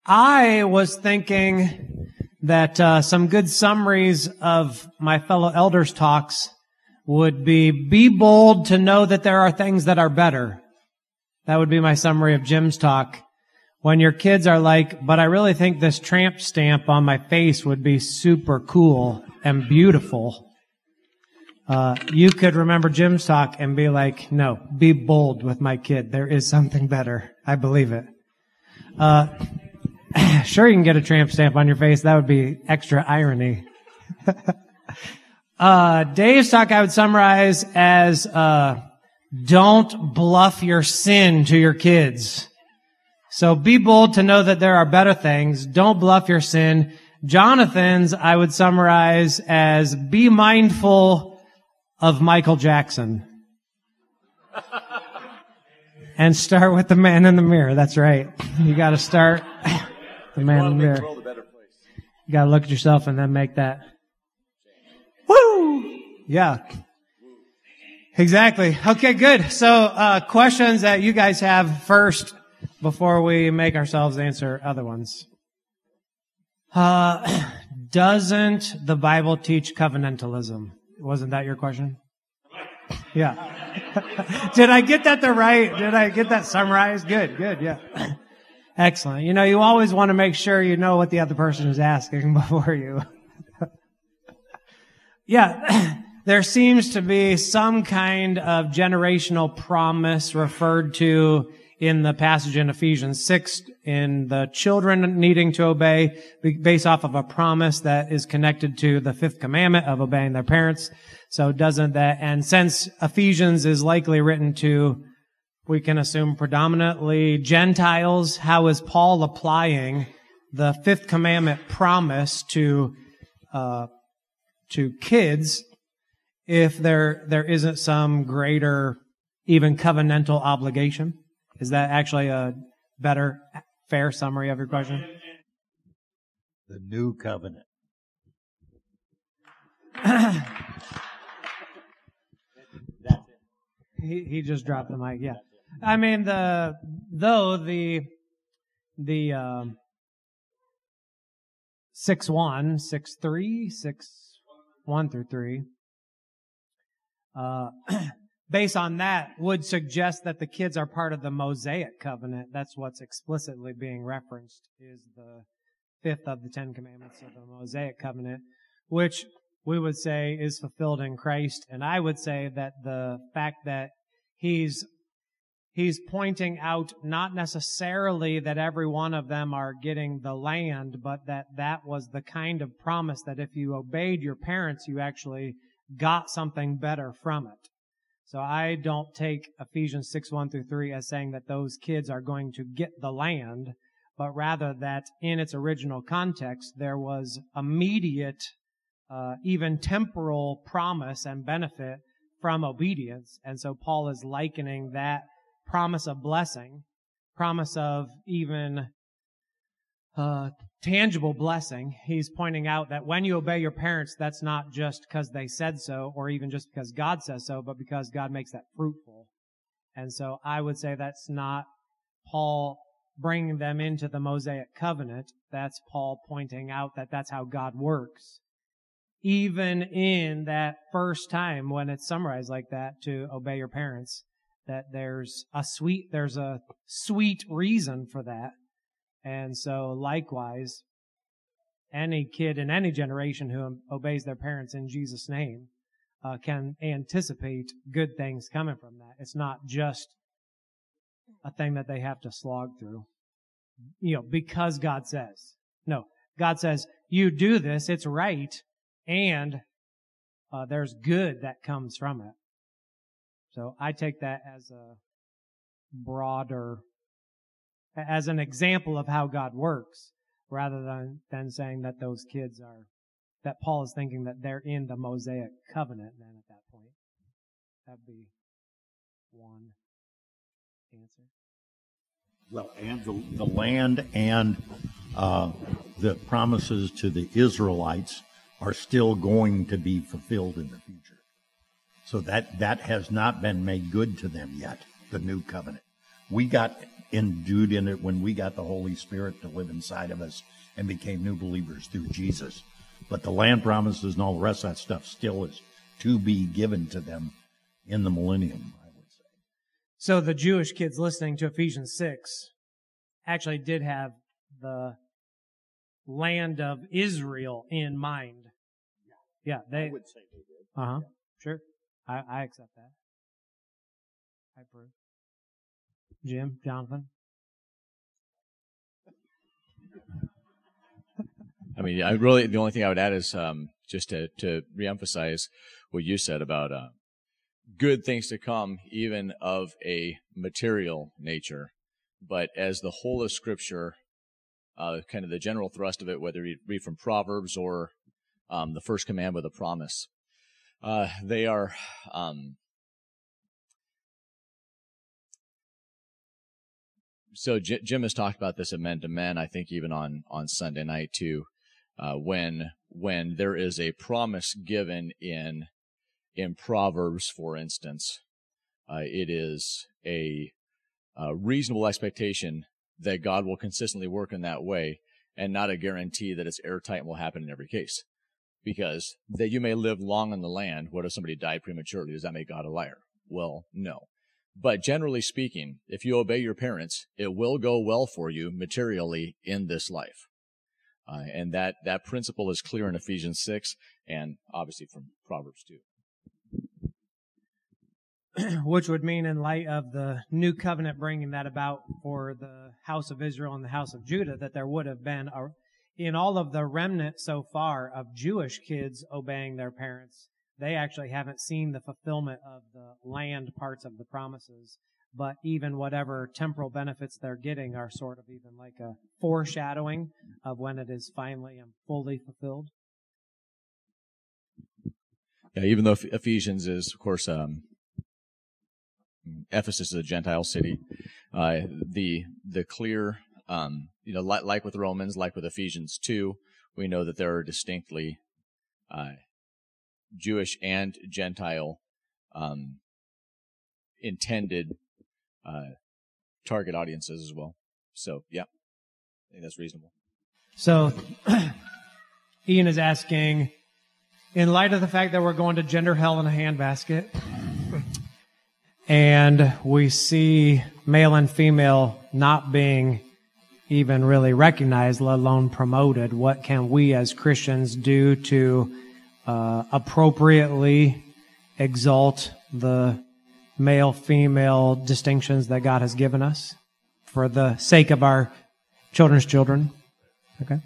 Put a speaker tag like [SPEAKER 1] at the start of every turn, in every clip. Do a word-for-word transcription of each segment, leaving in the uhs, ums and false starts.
[SPEAKER 1] I was thinking that uh, some good summaries of my fellow elders' talks would be, be bold to know that there are things that are better. That would be my summary of Jim's talk. When your kids are like, but I really think this tramp stamp on my face would be super cool and beautiful. Uh, you could remember Jim's talk and be like, no, be bold with my kid. There is something better. I believe it. Uh, sure, you can get a tramp stamp on your face. That would be extra irony. uh, Dave's talk I would summarize as, uh, don't bluff your sin to your kids. So be bold to know that there are better things. Don't bluff your sin. Jonathan's I would summarize as be mindful of Michael Jackson. And start with the man in the mirror. That's right. You gotta start the man in the mirror. You gotta look at yourself and then make that. Woo! Yeah. Exactly. Okay, good. So, uh, questions that you guys have first before we make ourselves answer other ones. Uh, doesn't the Bible teach covenantalism? Wasn't that your question? Yeah. Did I get that the right? Did I get that summarized? Good, good, yeah. Excellent. You know, you always want to make sure you know what the other person is asking before you. Yeah. There seems to be some kind of generational promise referred to in the passage in Ephesians six, in the children needing to obey based off of a promise that is connected to the fifth commandment of obeying their parents. So doesn't that, and since Ephesians is likely written to, we can assume predominantly Gentiles, how is Paul applying the fifth commandment promise to, uh, to kids if there, there isn't some greater, even covenantal obligation? Is that actually a better, fair summary of your question?
[SPEAKER 2] The new covenant.
[SPEAKER 1] he he just dropped the mic. Yeah, I mean the though the the um, six one, six three, six one through three. Uh. Based on that, would suggest that the kids are part of the Mosaic covenant. That's what's explicitly being referenced, is the fifth of the Ten Commandments of the Mosaic covenant, which we would say is fulfilled in Christ. And I would say that the fact that he's he's pointing out not necessarily that every one of them are getting the land, but that that was the kind of promise that if you obeyed your parents, you actually got something better from it. So I don't take Ephesians six, one through three as saying that those kids are going to get the land, but rather that in its original context, there was immediate, uh, even temporal promise and benefit from obedience. And so Paul is likening that promise of blessing, promise of even uh, tangible blessing. He's pointing out that when you obey your parents, that's not just because they said so or even just because God says so, but because God makes that fruitful. And so I would say that's not Paul bringing them into the Mosaic covenant. That's Paul pointing out that that's how God works. Even in that first time when it's summarized like that, to obey your parents, that there's a sweet, there's a sweet reason for that. And so likewise, any kid in any generation who obeys their parents in Jesus' name uh, can anticipate good things coming from that. It's not just a thing that they have to slog through, you know, because God says. No, God says, you do this, it's right, and uh, there's good that comes from it. So I take that as a broader, as an example of how God works, rather than, than saying that those kids are, that Paul is thinking that they're in the Mosaic covenant then at that point. That'd be one answer.
[SPEAKER 2] Well, and the, the land and uh, the promises to the Israelites are still going to be fulfilled in the future. So that, that has not been made good to them yet, the new covenant. We got endued in it when we got the Holy Spirit to live inside of us and became new believers through Jesus. But the land promises and all the rest of that stuff still is to be given to them in the millennium, I would say.
[SPEAKER 1] So the Jewish kids listening to Ephesians six actually did have the land of Israel in mind. Yeah, they
[SPEAKER 2] I would say they did.
[SPEAKER 1] Uh-huh. Yeah. Sure. I, I accept that. I approve. Jim, Jonathan?
[SPEAKER 3] I mean, I really, the only thing I would add is um, just to, to reemphasize what you said about uh, good things to come, even of a material nature. But as the whole of Scripture, uh, kind of the general thrust of it, whether you read from Proverbs or um, the first command with a promise, uh, they are um, so J- Jim has talked about this at Men to Men, I think even on, on Sunday night too, uh, when when there is a promise given in in Proverbs, for instance, uh, it is a, a reasonable expectation that God will consistently work in that way, and not a guarantee that it's airtight and will happen in every case. Because that you may live long in the land, what if somebody died prematurely? Does that make God a liar? Well, no. But generally speaking, if you obey your parents, it will go well for you materially in this life. Uh, and that, that principle is clear in Ephesians six and obviously from Proverbs two.
[SPEAKER 1] Which would mean, in light of the new covenant bringing that about for the house of Israel and the house of Judah, that there would have been, a, in all of the remnant so far of Jewish kids obeying their parents, they actually haven't seen the fulfillment of the land parts of the promises. But even whatever temporal benefits they're getting are sort of even like a foreshadowing of when it is finally and fully fulfilled.
[SPEAKER 3] Yeah, even though Ephesians is, of course, um, Ephesus is a Gentile city, uh, the the clear, um, you know, like, like with Romans, like with Ephesians two, we know that there are distinctly uh, Jewish and Gentile um, intended uh, target audiences as well. So, yeah, I think that's reasonable.
[SPEAKER 1] So, Ian is asking, in light of the fact that we're going to gender hell in a handbasket, and we see male and female not being even really recognized, let alone promoted, what can we as Christians do to uh, appropriately exalt the male-female distinctions that God has given us for the sake of our children's children? Okay.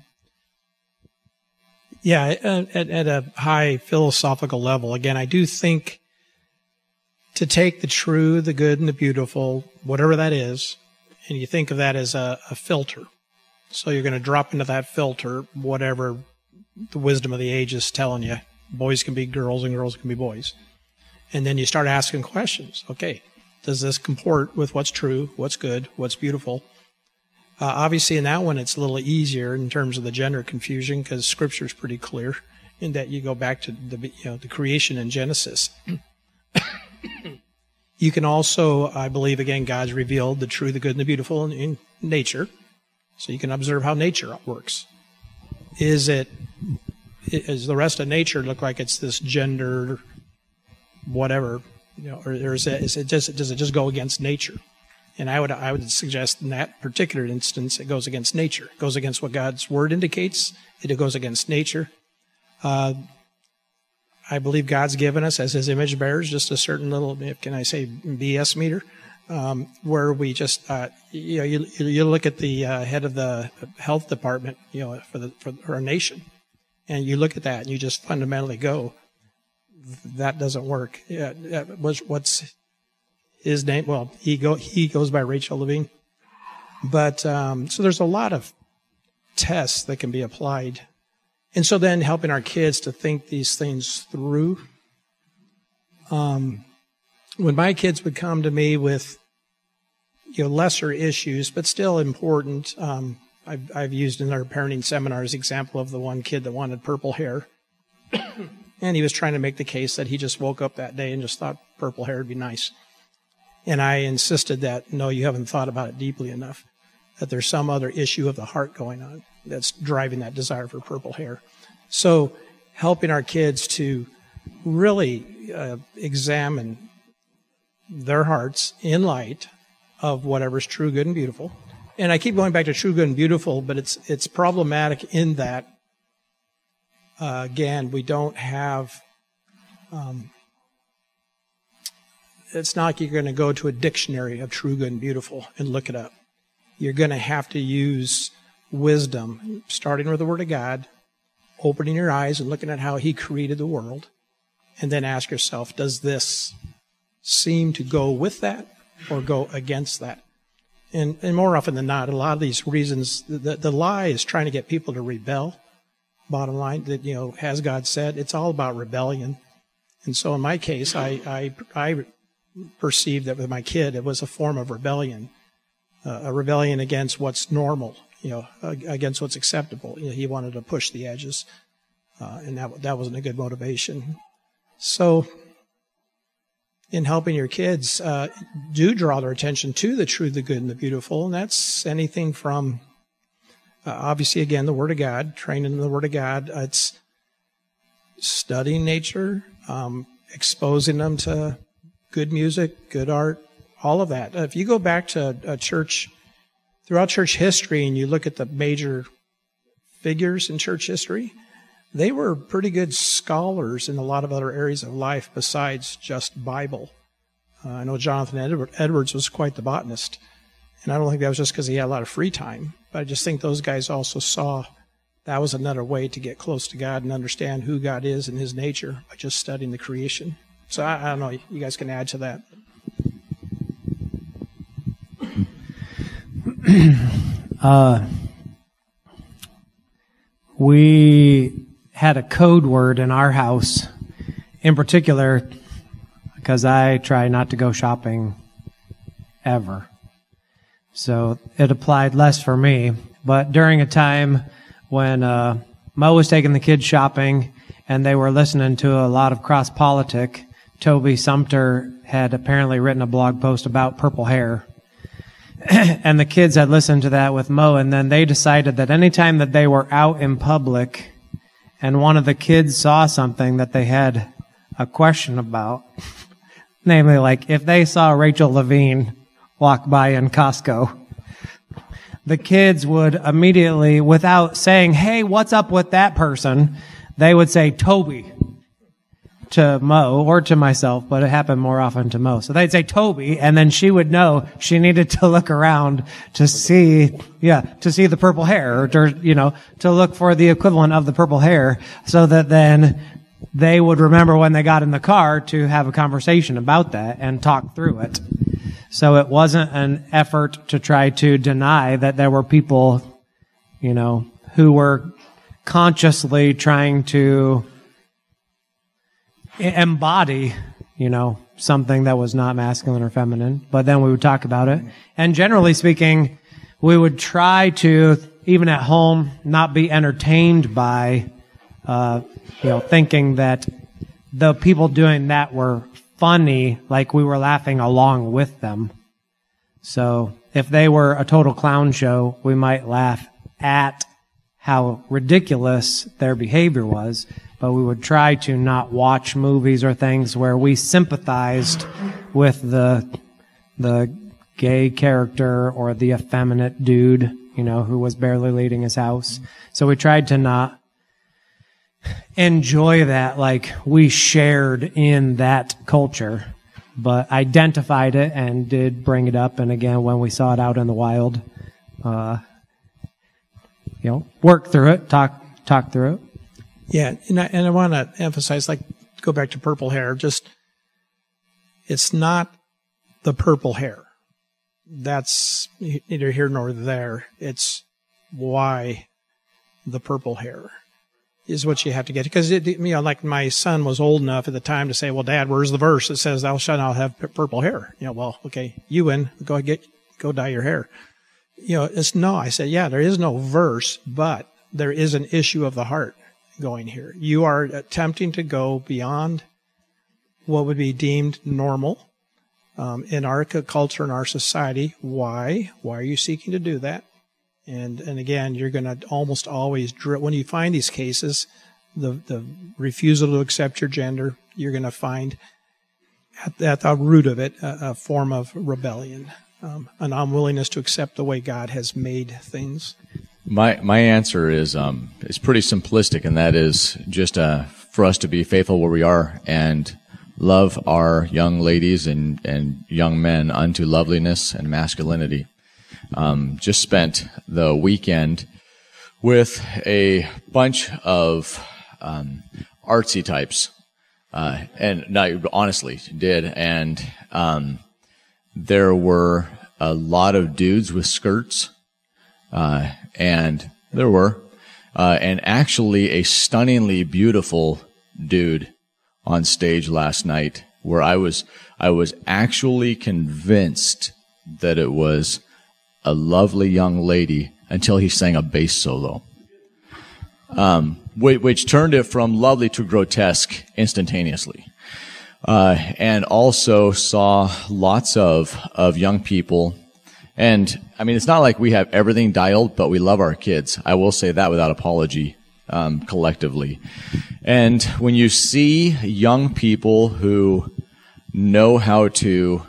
[SPEAKER 4] Yeah, at, at a high philosophical level, again, I do think to take the true, the good, and the beautiful, whatever that is, and you think of that as a, a filter. So you're going to drop into that filter whatever the wisdom of the age is telling you. Boys can be girls and girls can be boys. And then you start asking questions. Okay, does this comport with what's true, what's good, what's beautiful? Uh, obviously, in that one, it's a little easier in terms of the gender confusion because Scripture is pretty clear in that you go back to the you know the creation in Genesis. You can also, I believe, again, God's revealed the true, the good, and the beautiful in, in nature. So you can observe how nature works. Is it, is the rest of nature look like it's this gender, whatever, you know, or, or is it, is it just, does it just go against nature? And I would, I would suggest in that particular instance, it goes against nature. It goes against what God's Word indicates. It goes against nature. Uh, I believe God's given us as His image bearers just a certain little, can I say, B S meter, um, where we just, uh, you know, you, you look at the uh, head of the health department, you know, for the for our nation, and you look at that and you just fundamentally go, that doesn't work. Yeah, what's, what's his name? Well, he go he goes by Rachel Levine, but um, so there's a lot of tests that can be applied. And so then helping our kids to think these things through. Um, when my kids would come to me with, you know, lesser issues, but still important, um, I've, I've used in our parenting seminars example of the one kid that wanted purple hair. And he was trying to make the case that he just woke up that day and just thought purple hair would be nice. And I insisted that, no, you haven't thought about it deeply enough, that there's some other issue of the heart going on that's driving that desire for purple hair. So helping our kids to really uh, examine their hearts in light of whatever's true, good, and beautiful. And I keep going back to true, good, and beautiful, but it's it's problematic in that, uh, again, we don't have, um, it's not like you're going to go to a dictionary of true, good, and beautiful and look it up. You're going to have to use wisdom, starting with the Word of God, opening your eyes and looking at how He created the world, and then ask yourself, does this seem to go with that or go against that? And, and more often than not, a lot of these reasons, the, the lie is trying to get people to rebel. Bottom line, that, you know, as God said, it's all about rebellion. And so in my case, I, I, I perceived that with my kid, it was a form of rebellion, uh, a rebellion against what's normal, you know, against what's acceptable. You know, he wanted to push the edges, uh, and that that wasn't a good motivation. So in helping your kids, uh, do draw their attention to the true, the good, and the beautiful. And that's anything from, uh, obviously, again, the Word of God, training them in the Word of God. Uh, it's studying nature, um, exposing them to good music, good art, all of that. Uh, if you go back to a church, throughout church history, and you look at the major figures in church history, they were pretty good scholars in a lot of other areas of life besides just Bible. Uh, I know Jonathan Edward, Edwards was quite the botanist, and I don't think that was just because he had a lot of free time, but I just think those guys also saw that was another way to get close to God and understand who God is and His nature by just studying the creation. So I, I don't know, you guys can add to that.
[SPEAKER 1] uh, we had a code word in our house, in particular, because I try not to go shopping ever. So it applied less for me. But during a time when uh, Mo was taking the kids shopping and they were listening to a lot of cross-politic, Toby Sumter had apparently written a blog post about purple hair. And the kids had listened to that with Mo, and then they decided that anytime that they were out in public and one of the kids saw something that they had a question about, namely, like if they saw Rachel Levine walk by in Costco, the kids would immediately, without saying, hey, what's up with that person, they would say, Toby, to Mo or to myself, but it happened more often to Mo. So they'd say Toby, and then she would know she needed to look around to see, yeah, to see the purple hair, or to, you know, to look for the equivalent of the purple hair, so that then they would remember when they got in the car to have a conversation about that and talk through it. So it wasn't an effort to try to deny that there were people, you know, who were consciously trying to embody, you know, something that was not masculine or feminine, but then we would talk about it. And generally speaking, we would try to, even at home, not be entertained by, uh, you know, thinking that the people doing that were funny, like we were laughing along with them. So if they were a total clown show, we might laugh at how ridiculous their behavior was, but we would try to not watch movies or things where we sympathized with the the gay character or the effeminate dude, you know, who was barely leaving his house. So we tried to not enjoy that like we shared in that culture, but identified it and did bring it up. And again, when we saw it out in the wild, uh, you know, work through it, talk talk through it.
[SPEAKER 4] Yeah, and I, and I want to emphasize, like, go back to purple hair, just, it's not the purple hair. That's neither here nor there. It's why the purple hair is what you have to get. Because, it, you know, like my son was old enough at the time to say, well, Dad, where's the verse that says thou shalt not have p- purple hair? You know, well, okay, you win, go get, go dye your hair. You know, it's no, I said, yeah, there is no verse, but there is an issue of the heart going here. You are attempting to go beyond what would be deemed normal, um, in our culture, in our society. Why? Why are you seeking to do that? And and again, you're going to almost always, when you find these cases, the, the refusal to accept your gender, you're going to find at, at the root of it a, a form of rebellion, um, an unwillingness to accept the way God has made things.
[SPEAKER 3] My my answer is um is pretty simplistic, and that is just uh for us to be faithful where we are and love our young ladies and and young men unto loveliness and masculinity. Um, just spent the weekend with a bunch of um, artsy types, uh, and no, honestly did, and um, there were a lot of dudes with skirts. Uh, and there were, uh, and actually a stunningly beautiful dude on stage last night where I was, I was actually convinced that it was a lovely young lady until he sang a bass solo. Um, which, which turned it from lovely to grotesque instantaneously. Uh, and also saw lots of, of young people. And, I mean, it's not like we have everything dialed, but we love our kids. I will say that without apology, um, collectively. And when you see young people who know how to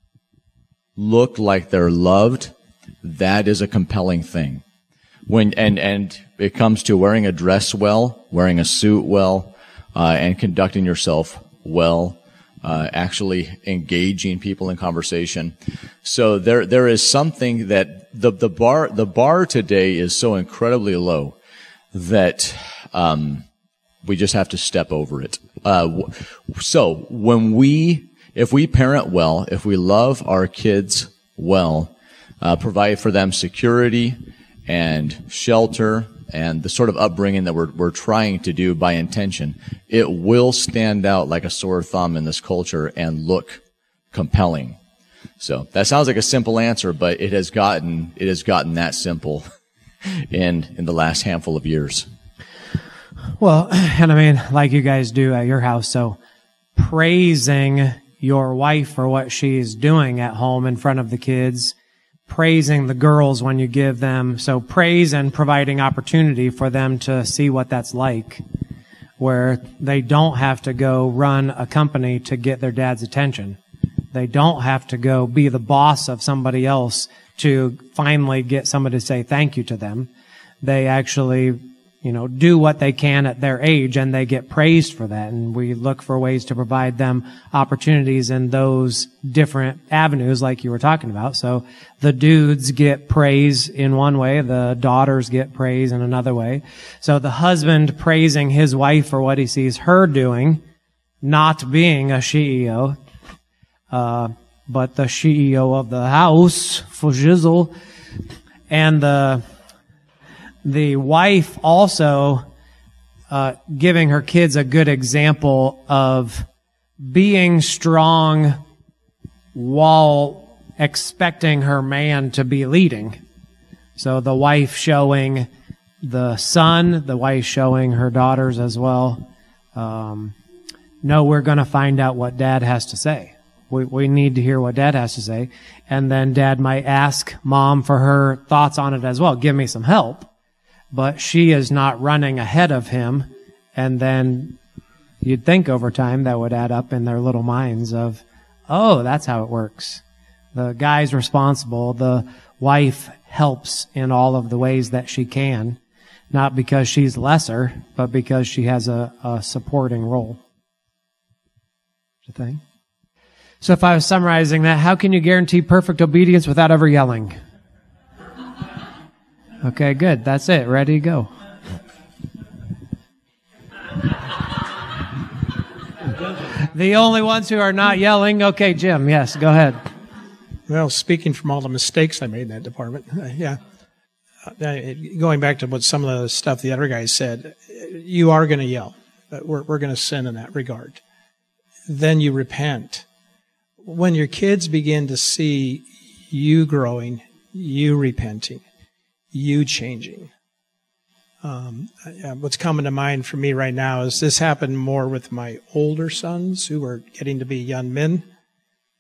[SPEAKER 3] look like they're loved, that is a compelling thing. When, and, and it comes to wearing a dress well, wearing a suit well, uh, and conducting yourself well. Uh, actually engaging people in conversation. So there, there is something that the, the bar, the bar today is so incredibly low that, um, we just have to step over it. Uh, so when we, if we parent well, if we love our kids well, uh, provide for them security and shelter and the sort of upbringing that we're, we're trying to do by intention, it will stand out like a sore thumb in this culture and look compelling. So that sounds like a simple answer, but it has gotten, it has gotten that simple in, in the last handful of years.
[SPEAKER 1] Well, and I mean, like you guys do at your house, so praising your wife for what she's doing at home in front of the kids, praising the girls when you give them, so praise and providing opportunity for them to see what that's like, where they don't have to go run a company to get their dad's attention. They don't have to go be the boss of somebody else to finally get somebody to say thank you to them. They actually, you know, do what they can at their age, and they get praised for that. And we look for ways to provide them opportunities in those different avenues like you were talking about. So the dudes get praise in one way, the daughters get praise in another way. So the husband praising his wife for what he sees her doing, not being a C E O, uh, but the C E O of the house, for Jizzle, and the The wife also uh, giving her kids a good example of being strong while expecting her man to be leading. So the wife showing the son, the wife showing her daughters as well. Um, no, we're going to find out what dad has to say. We, we need to hear what dad has to say. And then dad might ask mom for her thoughts on it as well. Give me some help. But she is not running ahead of him. And then you'd think over time that would add up in their little minds of, oh, that's how it works. The guy's responsible. The wife helps in all of the ways that she can, not because she's lesser, but because she has a, a supporting role. The thing. So if I was summarizing that, how can you guarantee perfect obedience without ever yelling? Okay, good. That's it. Ready to go. The only ones who are not yelling. Okay, Jim. Yes, go ahead.
[SPEAKER 4] Well, speaking from all the mistakes I made in that department, uh, yeah. Uh, going back to what some of the stuff the other guys said, you are going to yell. We're, we're going to sin in that regard. Then you repent. When your kids begin to see you growing, you repenting, you changing. Um, what's coming to mind for me right now is this happened more with my older sons who are getting to be young men.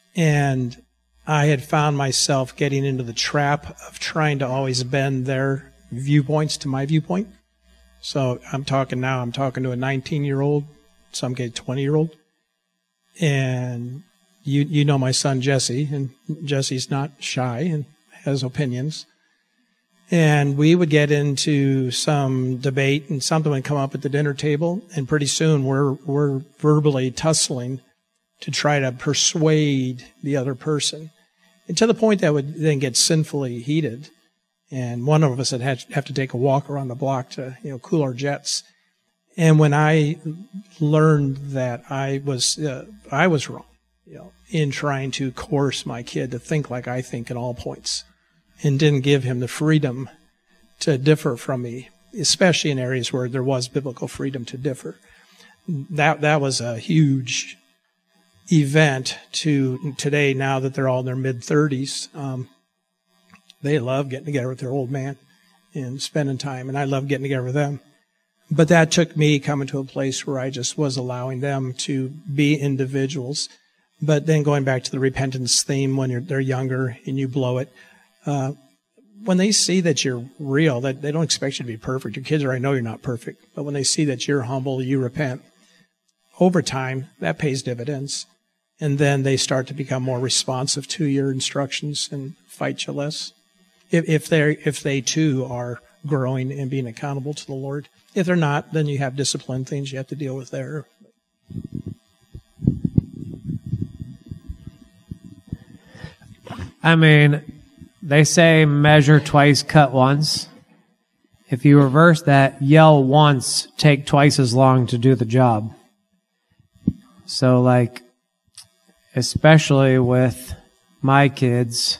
[SPEAKER 4] And I had found myself getting into the trap of trying to always bend their viewpoints to my viewpoint. So I'm talking now, I'm talking to a nineteen-year-old, some kid twenty-year-old. And you you know my son Jesse, and Jesse's not shy and has opinions. And we would get into some debate, and something would come up at the dinner table, and pretty soon we're we're verbally tussling to try to persuade the other person, and to the point that would then get sinfully heated. And one of us would have have to take a walk around the block to, you know, cool our jets. And when I learned that I was uh, I was wrong, you know, in trying to coerce my kid to think like I think at all points, and didn't give him the freedom to differ from me, especially in areas where there was biblical freedom to differ, that that was a huge event to today. Now that they're all in their mid thirties, um, they love getting together with their old man and spending time, and I love getting together with them. But that took me coming to a place where I just was allowing them to be individuals. But then going back to the repentance theme, when you're, they're younger and you blow it, uh, when they see that you're real, that they don't expect you to be perfect. Your kids already know you're not perfect. But when they see that you're humble, you repent, over time, that pays dividends. And then they start to become more responsive to your instructions and fight you less. If, if they if they too are growing and being accountable to the Lord. If they're not, then you have discipline things you have to deal with there.
[SPEAKER 1] I mean, they say measure twice, cut once. If you reverse that, yell once, take twice as long to do the job. So, like, especially with my kids,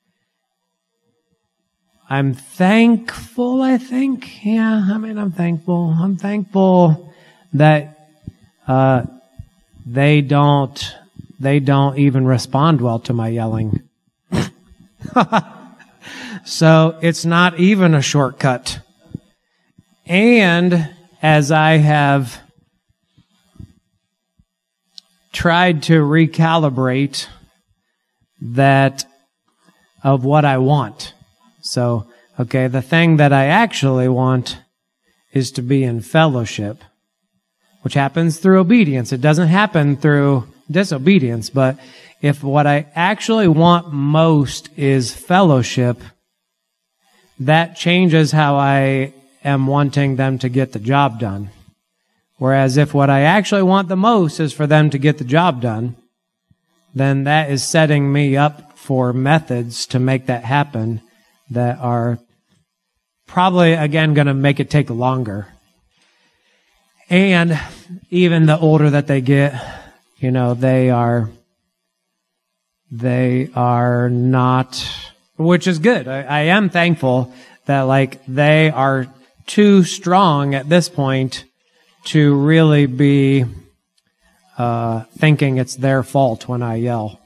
[SPEAKER 1] I'm thankful, I think. Yeah, I mean, I'm thankful. I'm thankful that uh, they don't, they don't even respond well to my yelling. So it's not even a shortcut. And as I have tried to recalibrate that of what I want. So, okay, the thing that I actually want is to be in fellowship, which happens through obedience. It doesn't happen through disobedience, but if what I actually want most is fellowship, that changes how I am wanting them to get the job done. Whereas if what I actually want the most is for them to get the job done, then that is setting me up for methods to make that happen that are probably, again, going to make it take longer. And even the older that they get, you know, they are, they are not, which is good. I, I am thankful that, like, they are too strong at this point to really be uh, thinking it's their fault when I yell.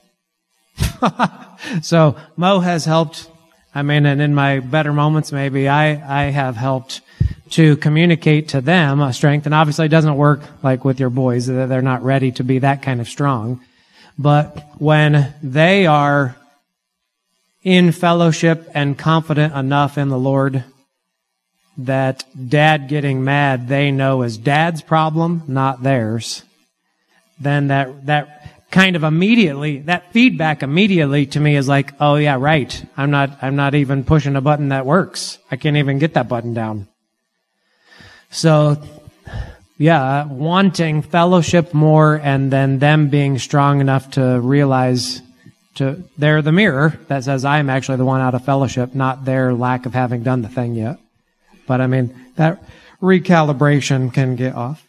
[SPEAKER 1] So Mo has helped. I mean, and in my better moments, maybe I, I have helped to communicate to them a strength. And obviously it doesn't work like with your boys. They're not ready to be that kind of strong. But when they are in fellowship and confident enough in the Lord that dad getting mad, they know is dad's problem, not theirs, then that, that kind of immediately, that feedback immediately to me is like, oh yeah, right. I'm not, I'm not even pushing a button that works. I can't even get that button down. So, yeah, wanting fellowship more and then them being strong enough to realize to, they're the mirror that says I'm actually the one out of fellowship, not their lack of having done the thing yet. But I mean, that recalibration can get off.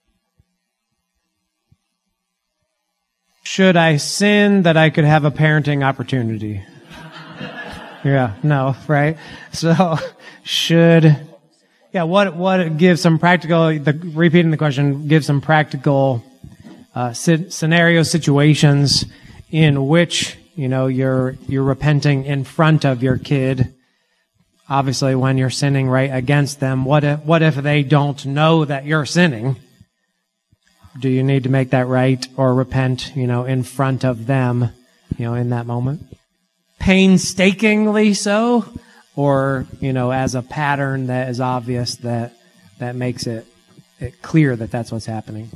[SPEAKER 1] Should I sin that I could have a parenting opportunity? Yeah, no, right? So, should, yeah, what, what gives some practical, the, repeating the question, give some practical uh, scenario situations in which, you know, you're, you're repenting in front of your kid. Obviously, when you're sinning right against them, what if, what if they don't know that you're sinning? Do you need to make that right or repent, you know, in front of them you know, in that moment. Painstakingly so, or, you know, as a pattern that is obvious that, that makes it, it clear that that's what's happening.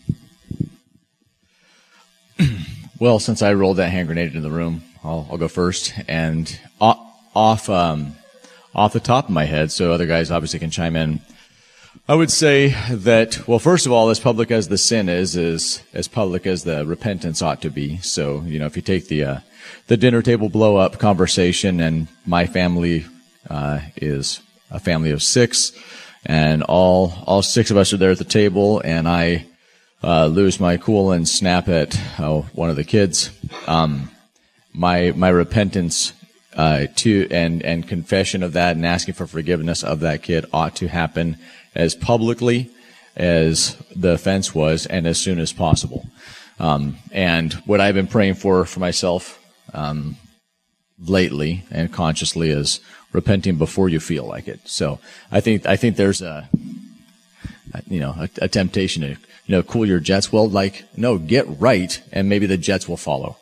[SPEAKER 3] Well, since I rolled that hand grenade into the room, I'll, I'll go first. And off, off, um, off the top of my head, so other guys obviously can chime in, I would say that, well, first of all, as public as the sin is, is as public as the repentance ought to be. So, you know, if you take the, uh, the dinner table blow up conversation, and my family, uh, is a family of six, and all, all six of us are there at the table, and I, uh, lose my cool and snap at, oh, one of the kids. Um, my, my repentance, uh, to, and, and confession of that and asking for forgiveness of that kid ought to happen as publicly as the offense was and as soon as possible. Um, and what I've been praying for for myself um, lately and consciously is repenting before you feel like it. So I think I think there's a you know a, a temptation to you know cool your jets. Well, like no, get right, and maybe the jets will follow.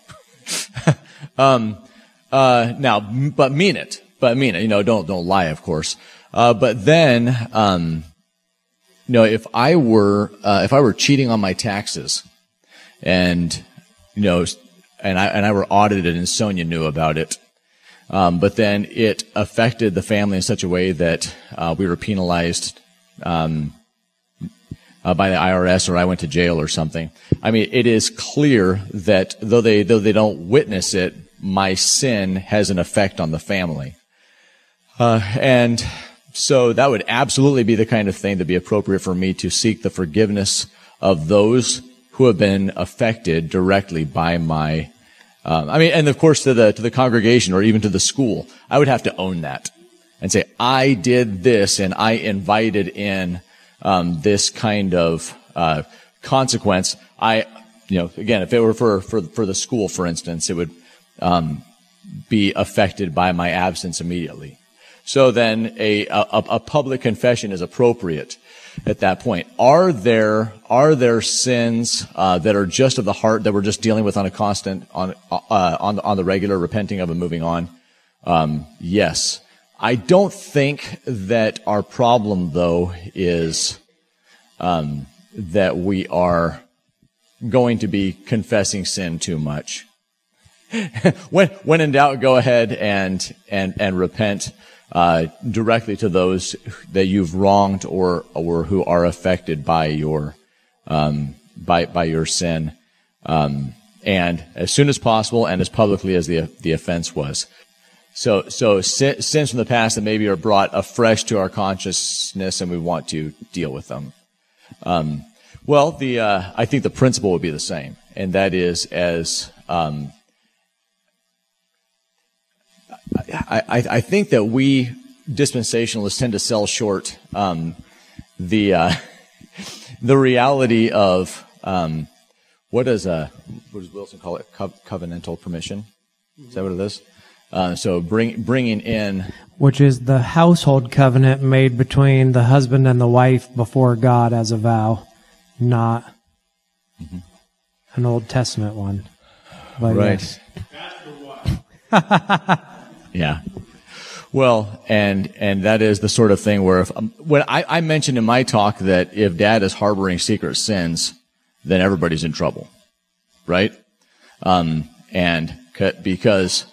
[SPEAKER 3] um, uh, now, but mean it, but mean it. You know, don't don't lie, of course. Uh, but then. Um, You know, if I were uh, if I were cheating on my taxes, and you know, and I and I were audited, and Sonia knew about it, um, but then it affected the family in such a way that uh, we were penalized um, uh, by the I R S, or I went to jail or something. I mean, it is clear that though they though they don't witness it, my sin has an effect on the family, uh, and. So that would absolutely be the kind of thing to be appropriate for me to seek the forgiveness of those who have been affected directly by my, um, I mean, and of course to the, to the congregation or even to the school. I would have to own that and say, I did this and I invited in, um, this kind of, uh, consequence. I, you know, again, if it were for, for, for the school, for instance, it would, um, be affected by my absence immediately. So then a, a, a public confession is appropriate at that point. Are there, are there sins, uh, that are just of the heart that we're just dealing with on a constant, on, uh, on, on the regular, repenting of and moving on? Um, yes. I don't think that our problem though is, um, that we are going to be confessing sin too much. when, when in doubt, go ahead and, and, and repent. Uh, directly to those that you've wronged or or who are affected by your um, by by your sin, um, and as soon as possible and as publicly as the the offense was. So so sin, sins from the past that maybe are brought afresh to our consciousness, and we want to deal with them. Um, well, the uh, I think the principle would be the same, and that is as um, I, I, I think that we dispensationalists tend to sell short um, the uh, the reality of um, what does uh, what does Wilson call it? Co- covenantal permission? Is that what it is? Uh, so bring, bringing in,
[SPEAKER 1] which is the household covenant made between the husband and the wife before God as a vow, not mm-hmm. an Old Testament one. But
[SPEAKER 3] right.
[SPEAKER 1] Yes.
[SPEAKER 3] Yeah. Well, and and that is the sort of thing where if um, when I, I mentioned in my talk that if Dad is harboring secret sins, then everybody's in trouble, right? Um, and because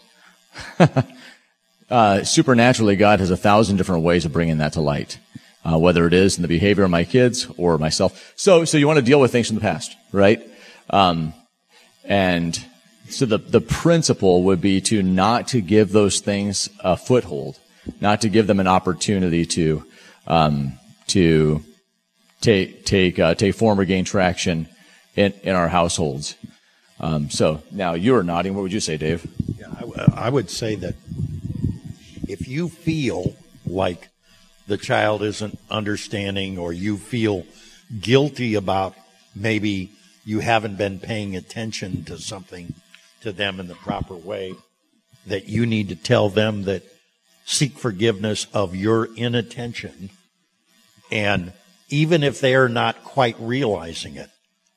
[SPEAKER 3] uh, supernaturally, God has a thousand different ways of bringing that to light, uh, whether it is in the behavior of my kids or myself. So, so you want to deal with things from the past, right? Um, and so the, the principle would be to not to give those things a foothold, not to give them an opportunity to, um, to take, take, uh, take form or gain traction in, in our households. Um, so now you're nodding. What would you say, Dave?
[SPEAKER 2] Yeah, I, w- I would say that if you feel like the child isn't understanding, or you feel guilty about maybe you haven't been paying attention to something to them in the proper way, that you need to tell them that seek forgiveness of your inattention. And even if they are not quite realizing it,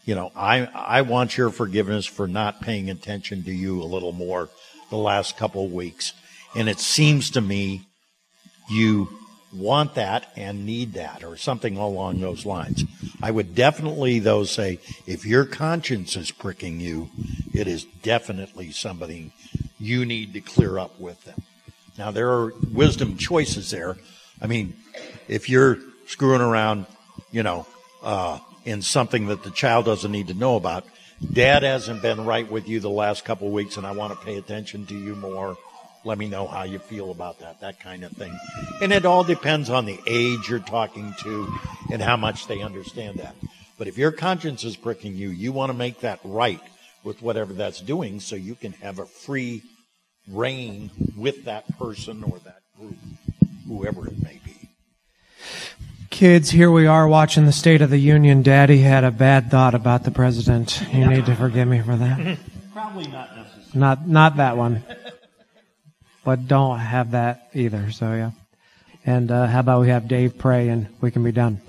[SPEAKER 2] you know, I, I want your forgiveness for not paying attention to you a little more the last couple of weeks. And it seems to me you want that and need that, or something along those lines. I would definitely, though, say if your conscience is pricking you, it is definitely somebody you need to clear up with them. Now, there are wisdom choices there. I mean, if you're screwing around, you know, uh, in something that the child doesn't need to know about, Dad hasn't been right with you the last couple of weeks, and I want to pay attention to you more. Let me know how you feel about that, that kind of thing. And it all depends on the age you're talking to and how much they understand that. But if your conscience is pricking you, you want to make that right with whatever that's doing so you can have a free reign with that person or that group, whoever it may be.
[SPEAKER 1] Kids, here we are watching the State of the Union. Daddy had a bad thought about the president. You need to forgive me for that.
[SPEAKER 2] Probably not necessarily.
[SPEAKER 1] Not, not that one. But don't have that either, so yeah. And uh, how about we have Dave pray and we can be done.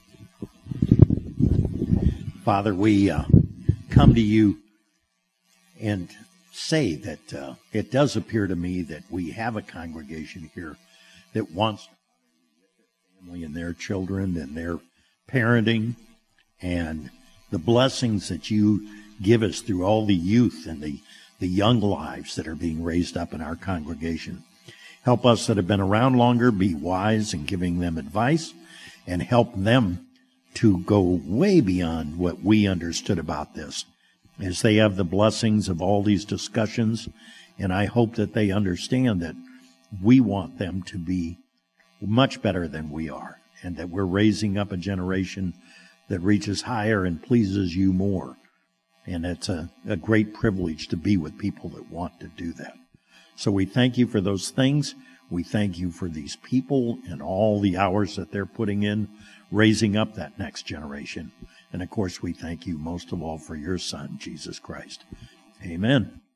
[SPEAKER 2] Father, we uh, come to you and say that uh, it does appear to me that we have a congregation here that wants to family and their children and their parenting and the blessings that you give us through all the youth and the the young lives that are being raised up in our congregation. Help us that have been around longer be wise in giving them advice, and help them to go way beyond what we understood about this as they have the blessings of all these discussions. And I hope that they understand that we want them to be much better than we are, and that we're raising up a generation that reaches higher and pleases you more. And it's a, a great privilege to be with people that want to do that. So we thank you for those things. We thank you for these people and all the hours that they're putting in, raising up that next generation. And of course, we thank you most of all for your Son, Jesus Christ. Amen.